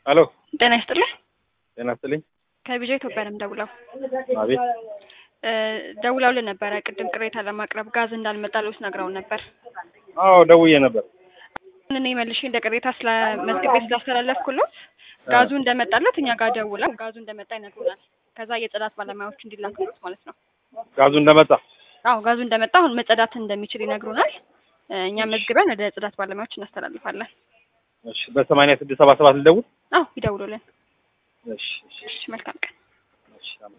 አሎ ጤና ይስጥልኝ። ጤና ይስጥልኝ። ከቢጃ ኢትዮጵያ ነው የምደውለው። አቤት። ደውለውልን ነበረ ቅድም ቅሬታ ለማቅረብ ጋዝ እንዳልመጣልዎት ነግረውን ነበር። አዎ ደውዬ ነበር። እኔ መልሼ እንደ ቅሬታ መዝግቤ ስላስተላለፍኩልዎት ጋዙ እንደመጣለት እኛ ጋር ደውለው ጋዙ እንደመጣ ይነግሩናል። ከዛ የጽዳት ባለሙያዎች እንዲላክሉት ማለት ነው። ጋዙ እንደመጣ? አዎ ጋዙ እንደመጣ አሁን መጸዳት እንደሚችል ይነግሩናል። እኛ መዝግበን ወደ ጽዳት ባለሙያዎች እናስተላልፋለን። እሺ በ8677 ልደውል? አዎ ይደውሉልን። እሺ እሺ መልካም ቀን። እሺ